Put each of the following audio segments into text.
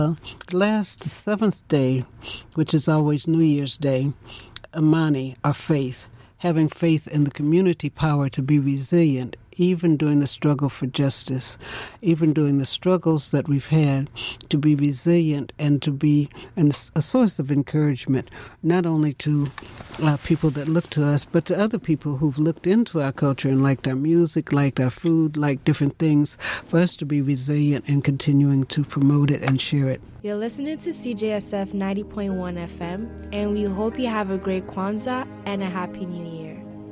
Last, the seventh day, which is always New Year's Day, Amani, our faith, having faith in the community power to be resilient, even during the struggle for justice, even during the struggles that we've had, to be resilient and to be a source of encouragement, not only to people that look to us, but to other people who've looked into our culture and liked our music, liked our food, liked different things, for us to be resilient and continuing to promote it and share it. You're listening to CJSF 90.1 FM, and we hope you have a great Kwanzaa and a Happy New Year.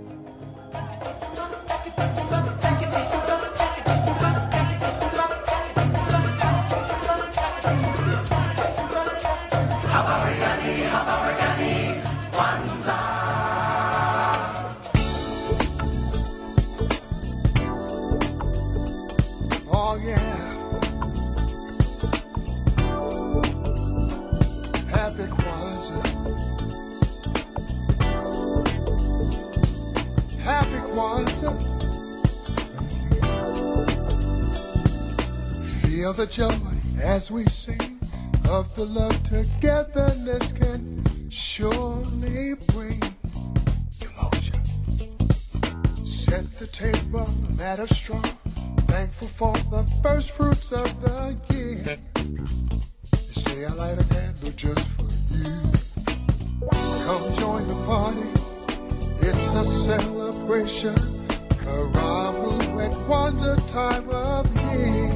Feel the joy as we sing of the love togetherness can surely bring emotion. Set the table, a matter strong, thankful for the first fruits of the year. This day I light a candle just for you. Come join the party, it's a celebration. Karamu at Kwanzaa time of year.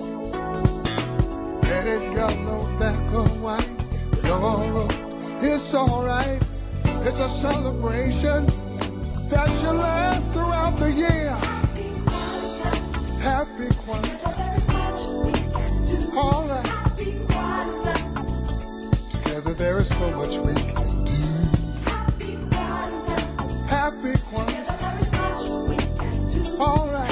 Red and yellow, black or white, your it's alright. It's a celebration that shall last throughout the year. Happy Kwanzaa. Alright. Together there is so much we can do. Happy Kwanzaa. Alright.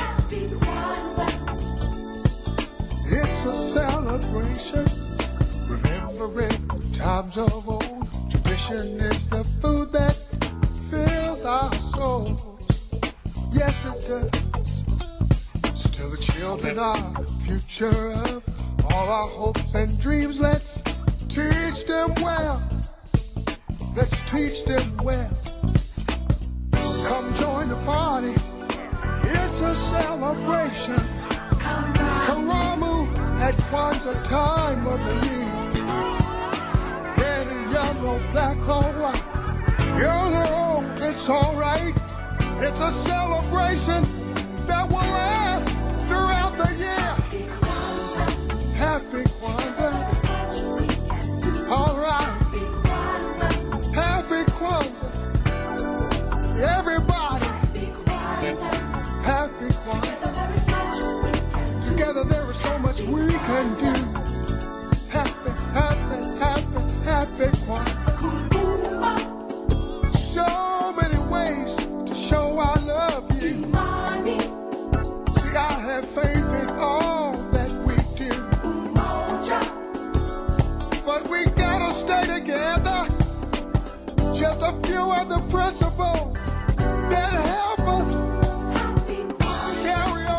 It's a celebration, remembering times of old. Tradition is the food that fills our souls. Yes, it does. Still the children are the future of all our hopes and dreams. Let's teach them well. Let's teach them well. Come join the party. It's a celebration. Karamu at Kwanzaa time of the year. Red and yellow, black or white. Yellow, it's alright. It's a celebration that will last throughout the year. Happy Kwanzaa. Alright. Happy Kwanzaa. Everybody. Happy Kwanzaa. Together there is so much we can do. Happy, happy, happy, happy Kwanzaa. So many ways to show I love you. See, I have faith in all that we do. But we gotta stay together. Just a few of the principles that help us carry on.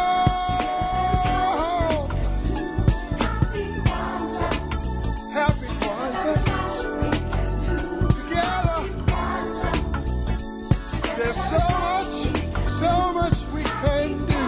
Happy Kwanzaa. Together. There's so much we can do.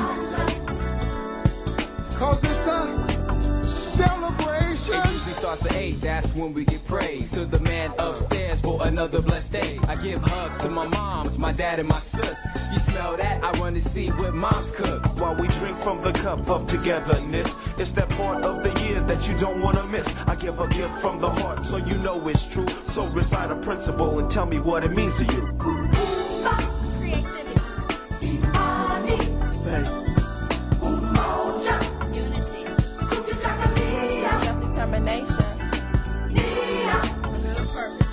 'Cause it's a celebration. It usually starts at 8, that's when we get praise. To the man upstairs for another blessed day. I give hugs to my moms, my dad and my sis. You smell that? I run to see what moms cook. While we drink from the cup of togetherness, it's that part of the year that you don't want to miss. I give a gift from the heart so you know it's true. So recite a principle and tell me what it means to you. Creativity. Faith. Unity. Self-determination. Good purpose.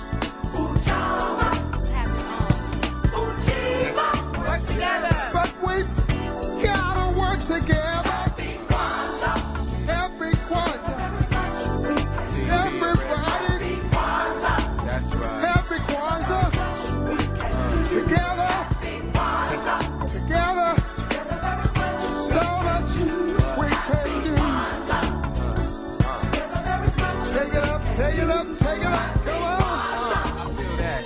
Have your own. Work together. But we've gotta work together. Happy Kwanzaa. Everybody. That's right. Happy Kwanzaa. Together. Together. So much we can do. Take it up, come on. I feel that.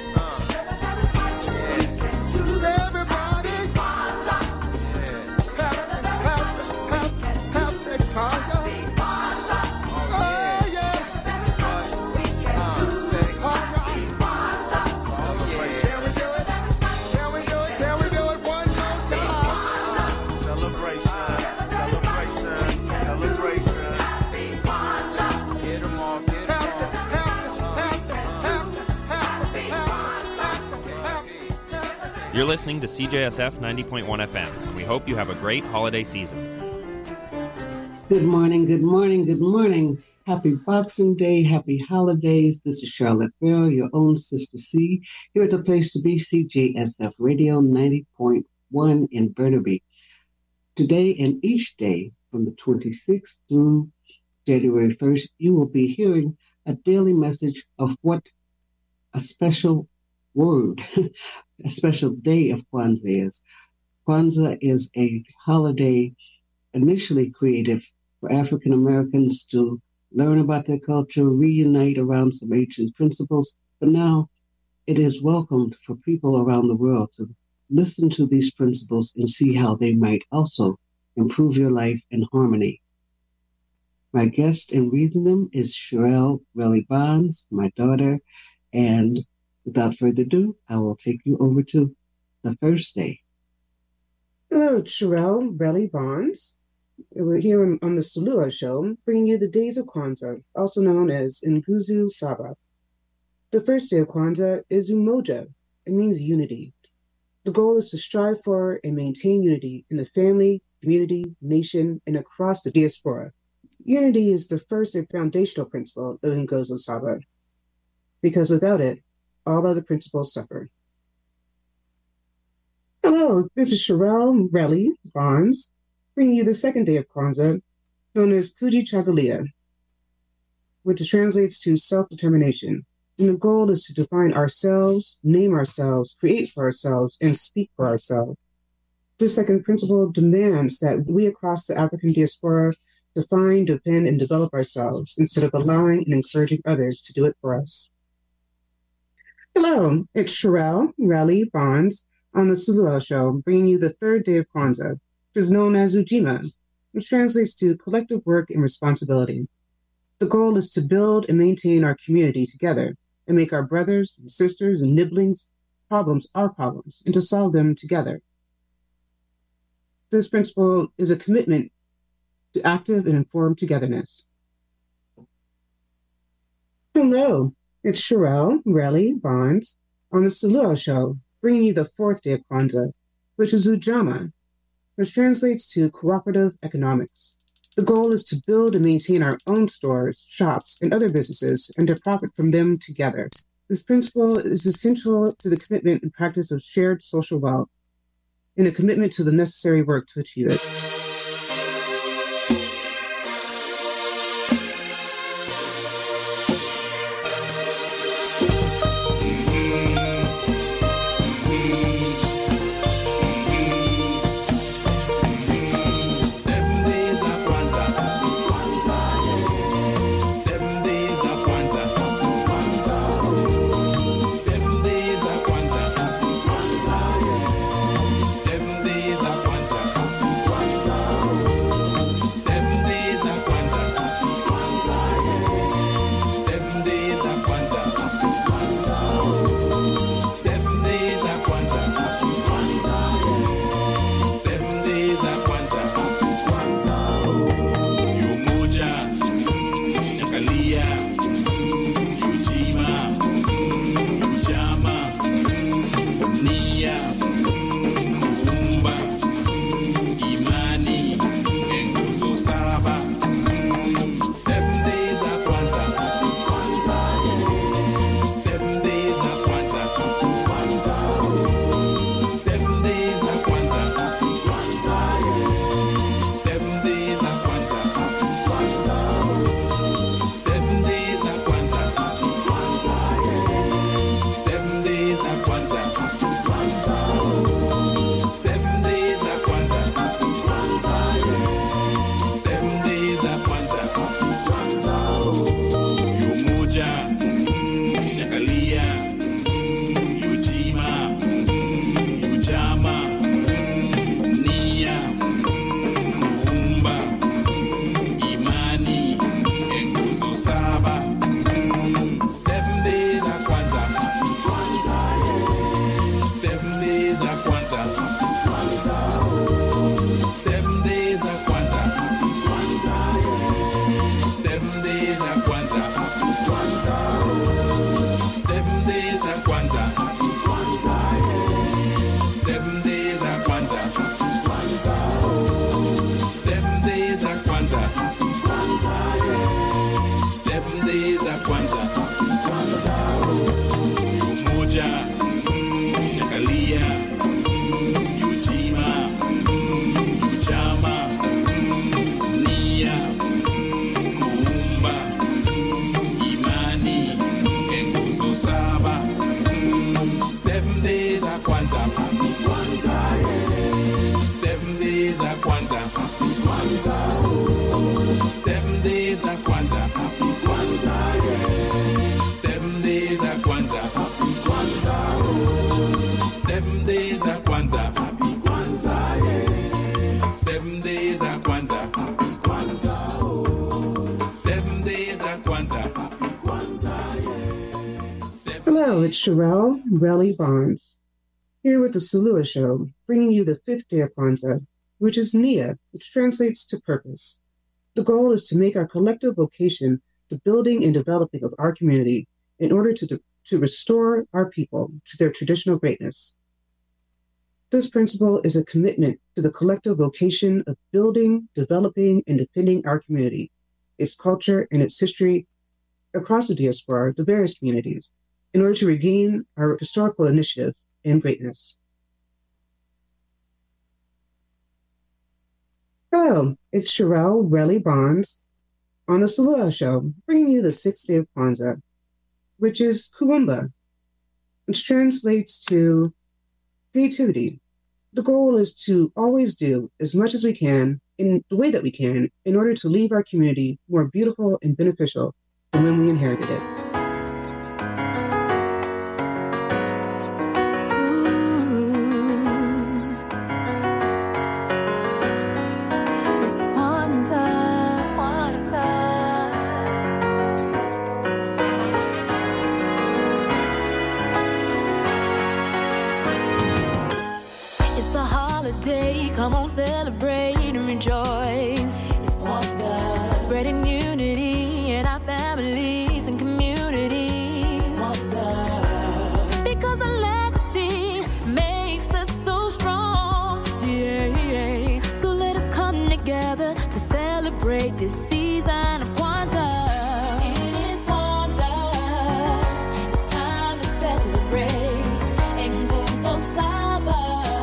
Everybody, happy Kwanzaa. Oh yeah. Can we do it? Can we do it? Can we do it one more time? Celebration. Get 'em off, get 'em off. You're listening to CJSF 90.1 FM, and we hope you have a great holiday season. Good morning, good morning, good morning. Happy Boxing Day, happy holidays. This is Charlotte Farrell, your own Sister C, here at the place to be, CJSF Radio 90.1 in Burnaby. Today and each day, from the 26th through January 1st, you will be hearing a daily message of what a special word, a special day of Kwanzaa is. Kwanzaa is a holiday initially created for African Americans to learn about their culture, reunite around some ancient principles, but now it is welcomed for people around the world to listen to these principles and see how they might also improve your life in harmony. My guest in reading them is Sherelle Relly Bonds, my daughter, and without further ado, I will take you over to the first day. Hello, it's Sherelle Relly Bonds. We're here on the Salua Show, bringing you the days of Kwanzaa, also known as Nguzu Saba. The first day of Kwanzaa is Umoja. It means unity. The goal is to strive for and maintain unity in the family, community, nation, and across the diaspora. Unity is the first and foundational principle of Nguzu Saba, because without it, all other principles suffer. Hello, this is Sherelle Relly Bonds, bringing you the second day of Kwanzaa, known as Kujichagulia, which translates to self-determination. And the goal is to define ourselves, name ourselves, create for ourselves, and speak for ourselves. This second principle demands that we across the African diaspora define, defend, and develop ourselves instead of allowing and encouraging others to do it for us. Hello, it's Sherelle Relly Bonds on the Salua Show, bringing you the third day of Kwanzaa, which is known as Ujima, which translates to collective work and responsibility. The goal is to build and maintain our community together and make our brothers and sisters and nibblings problems our problems and to solve them together. This principle is a commitment to active and informed togetherness. Hello, it's Sherelle Relly Bonds on the Salua Show, bringing you the fourth day of Kwanzaa, which is Ujama, which translates to cooperative economics. The goal is to build and maintain our own stores, shops, and other businesses and to profit from them together. This principle is essential to the commitment and practice of shared social wealth and a commitment to the necessary work to achieve it. Hello, it's Sherelle Relly Bonds, here with the Salua Show, bringing you the fifth day of Kwanzaa, which is Nia, which translates to purpose. The goal is to make our collective vocation the building and developing of our community in order to restore our people to their traditional greatness. This principle is a commitment to the collective vocation of building, developing, and defending our community, its culture, and its history across the diaspora, the various communities, in order to regain our historical initiative and greatness. Hello, it's Sherelle Relly Bonds on the Salua Show, bringing you the sixth day of Kwanzaa, which is Kuumba, which translates to creativity. The goal is to always do as much as we can in the way that we can in order to leave our community more beautiful and beneficial than when we inherited it. Come on, celebrate and rejoice. It's Kwanzaa, spreading unity in our families and communities. Kwanzaa, because the legacy makes us so strong. Yeah. So let us come together to celebrate this season of Kwanzaa. It is Kwanzaa. It's time to celebrate and go so saba.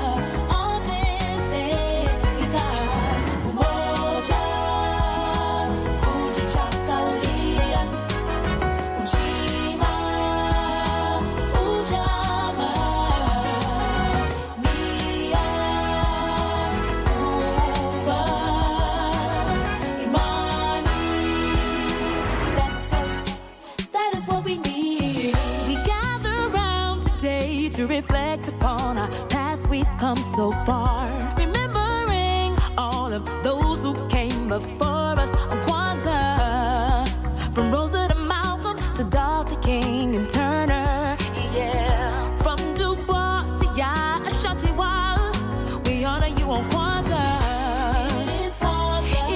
To reflect upon our past, we've come so far, remembering all of those who came before us on Kwanzaa, from Rosa to Malcolm to Dr. King and Turner, yeah, from Du Bois to Ya Ashanti Wall, we honor you on Kwanzaa. It is Kwanzaa,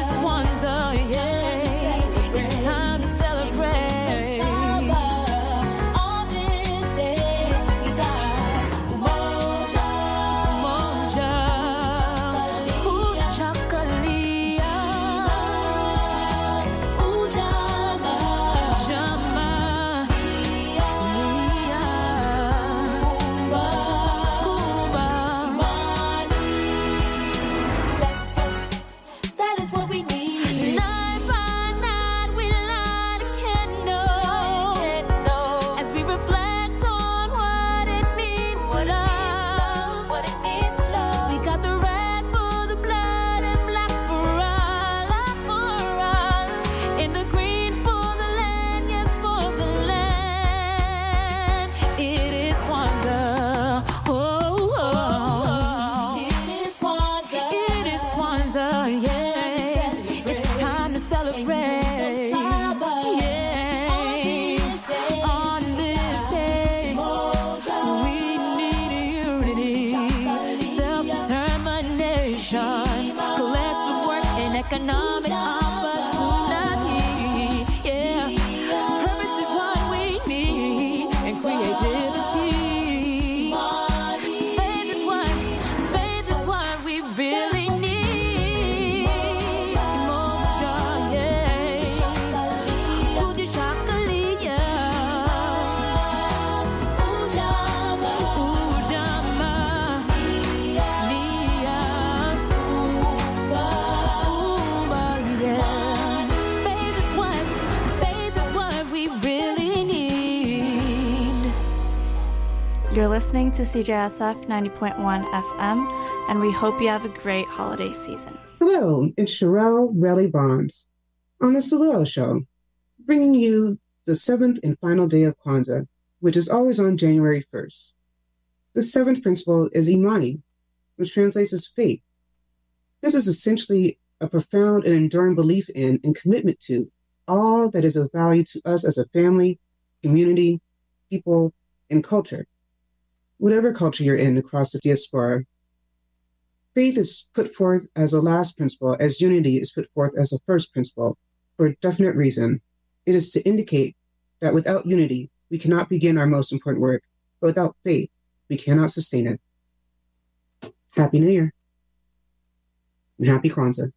yeah, it's time to celebrate. On this day, we got Umoja. You're listening to CJSF 90.1 FM, and we hope you have a great holiday season. Hello, it's Sherelle Relly Bonds on the Saluo Show, bringing you the seventh and final day of Kwanzaa, which is always on January 1st. The seventh principle is Imani, which translates as faith. This is essentially a profound and enduring belief in and commitment to all that is of value to us as a family, community, people, and culture. Whatever culture you're in across the diaspora, faith is put forth as a last principle, as unity is put forth as a first principle, for a definite reason. It is to indicate that without unity, we cannot begin our most important work, but without faith, we cannot sustain it. Happy New Year, and Happy Kwanzaa.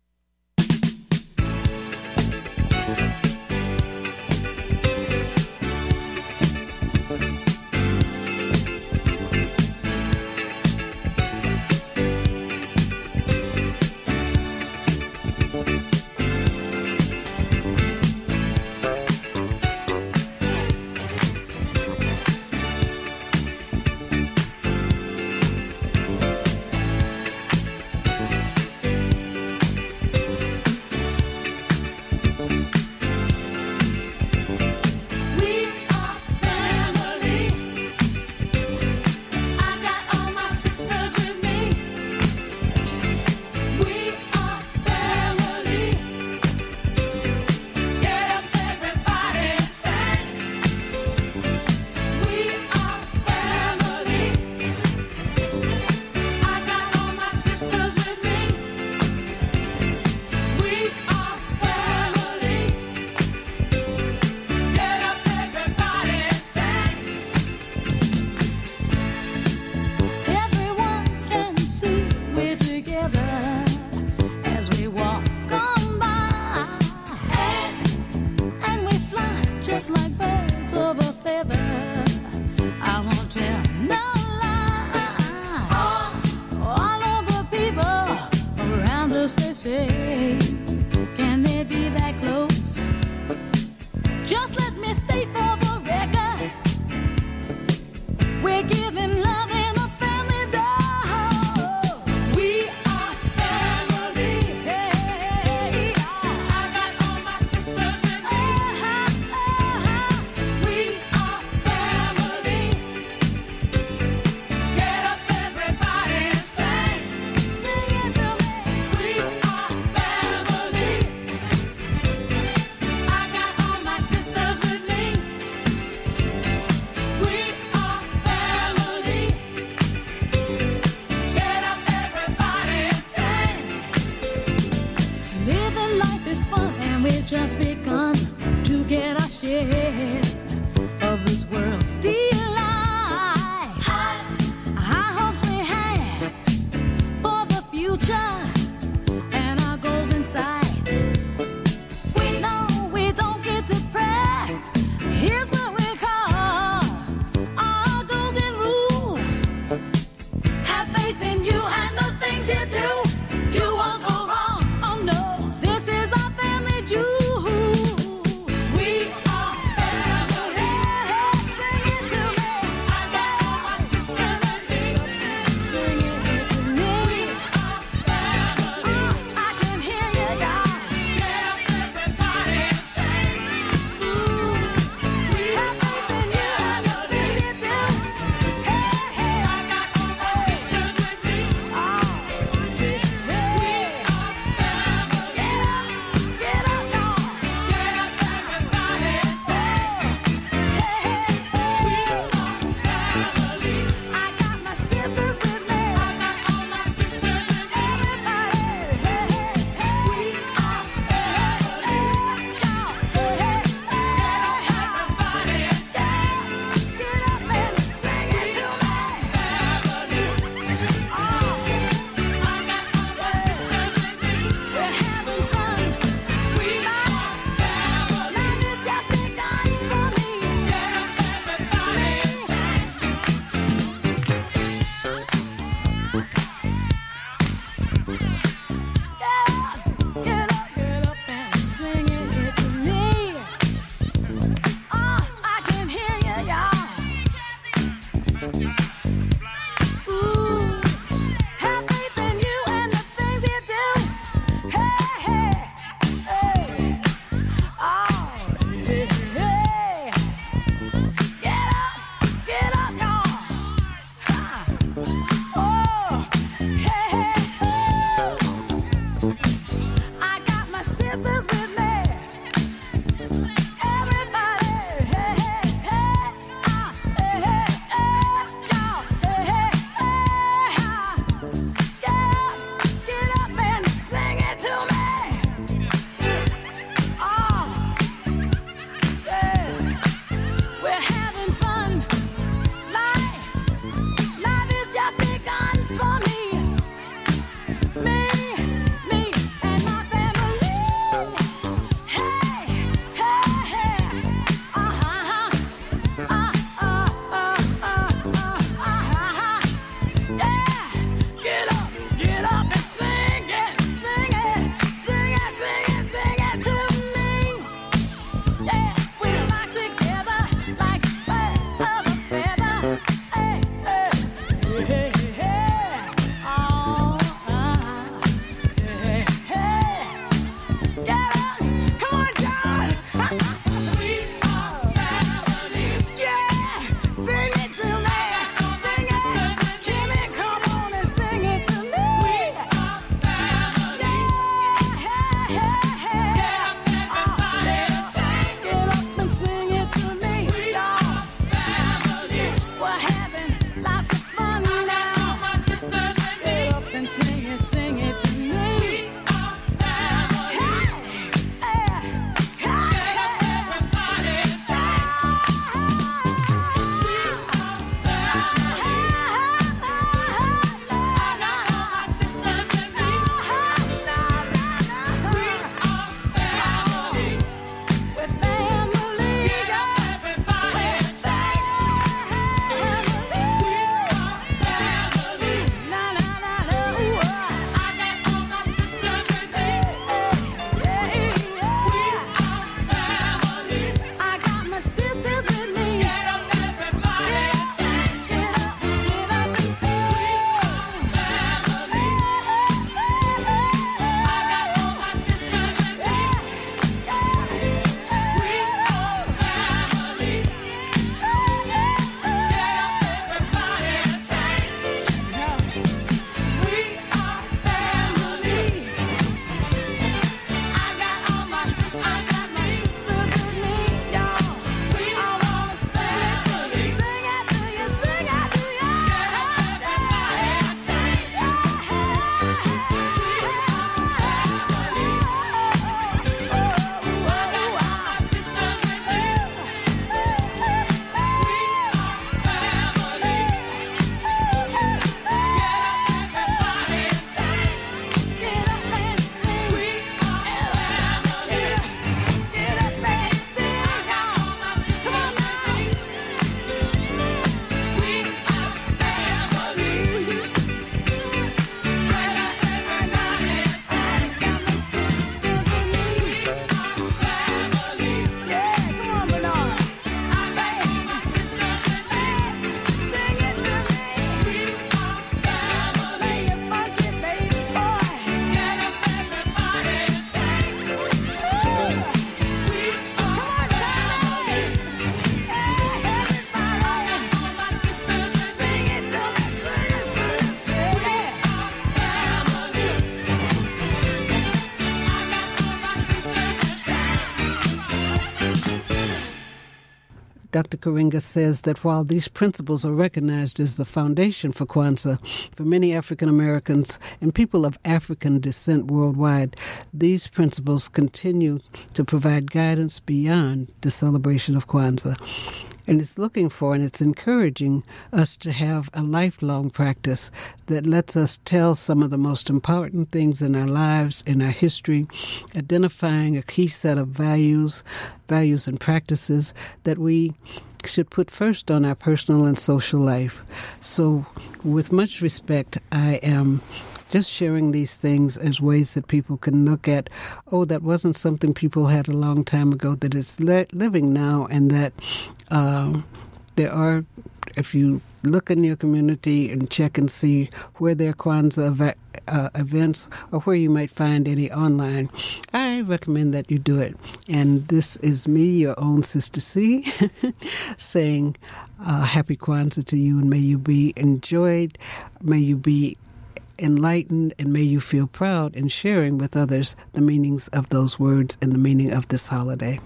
Dr. Karinga says that while these principles are recognized as the foundation for Kwanzaa, for many African Americans and people of African descent worldwide, these principles continue to provide guidance beyond the celebration of Kwanzaa. And it's looking for and it's encouraging us to have a lifelong practice that lets us tell some of the most important things in our lives, in our history, identifying a key set of values and practices that we should put first on our personal and social life. So with much respect, I am just sharing these things as ways that people can look at, oh, that wasn't something people had a long time ago, that it's living now, and that there are, if you look in your community and check and see where there are Kwanzaa events or where you might find any online, I recommend that you do it. And this is me, your own Sister C, saying happy Kwanzaa to you, and may you be enjoyed, may you be enlightened, and may you feel proud in sharing with others the meanings of those words and the meaning of this holiday.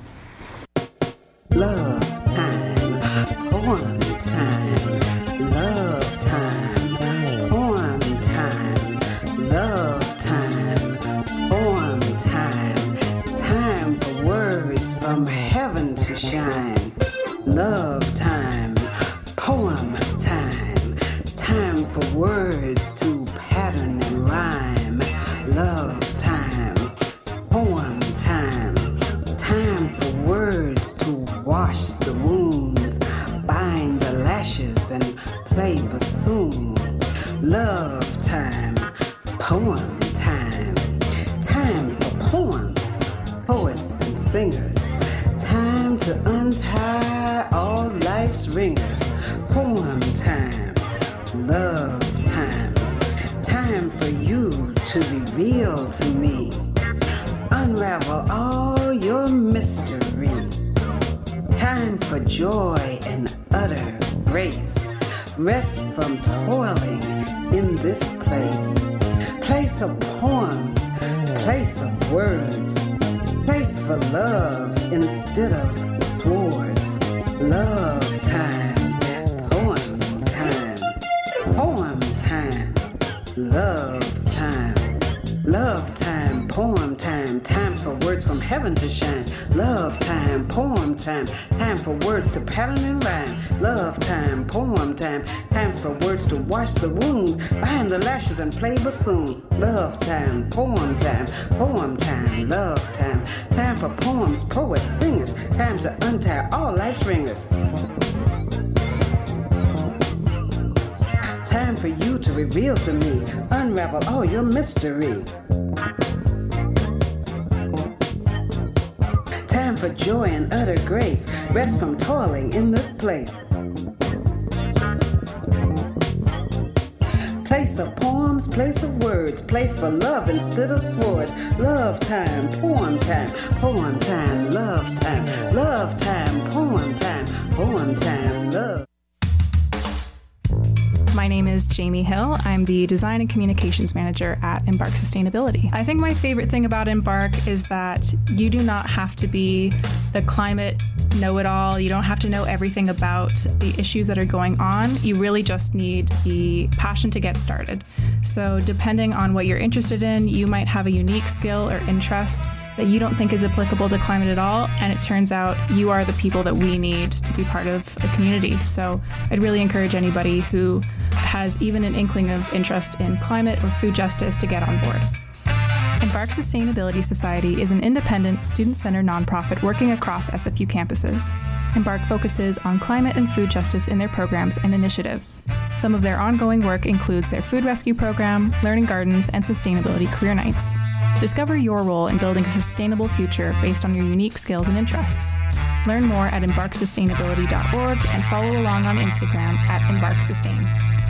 Love time, poem time, love time, poem time, love time, poem time, time for words from heaven to shine. Love time, poem time, time for words to pattern and rhyme. Love time, poem time, time for words to wash the wounds, bind the lashes and play bassoon. Love time, poem time, time for poems, poets and singers, time to untie all life's ringers. Poem time, love time, time for you to reveal to me, unravel all your mystery. Time for joy and utter grace, rest from toiling in this place, place of poems, place of words, place for love instead of swords. Love time, poem time, poem time, love time, love time, poem time, times for words from heaven to shine. Love time, poem time, time for words to pattern and rhyme. Love time, poem time, times for words to wash the wounds, bind the lashes and play bassoon. Love time, poem time, love time, time for poems, poets, singers, time to untie all life's ringers. Time for you to reveal to me, unravel all your mystery. Time for joy and utter grace, rest from toiling in this place. Place of poems, place of words, place for love instead of swords. Love time, poem time, poem time, love time, love time, poem time, love. My name is Jamie Hill. I'm the Design and Communications Manager at Embark Sustainability. I think my favorite thing about Embark is that you do not have to be the climate know-it-all. You don't have to know everything about the issues that are going on. You really just need the passion to get started. So depending on what you're interested in, you might have a unique skill or interest that you don't think is applicable to climate at all, and it turns out you are the people that we need to be part of a community. So I'd really encourage anybody who has even an inkling of interest in climate or food justice to get on board. Embark Sustainability Society is an independent, student-centered nonprofit working across SFU campuses. Embark focuses on climate and food justice in their programs and initiatives. Some of their ongoing work includes their food rescue program, learning gardens, and sustainability career nights. Discover your role in building a sustainable future based on your unique skills and interests. Learn more at embarksustainability.org and follow along on Instagram at embarksustain.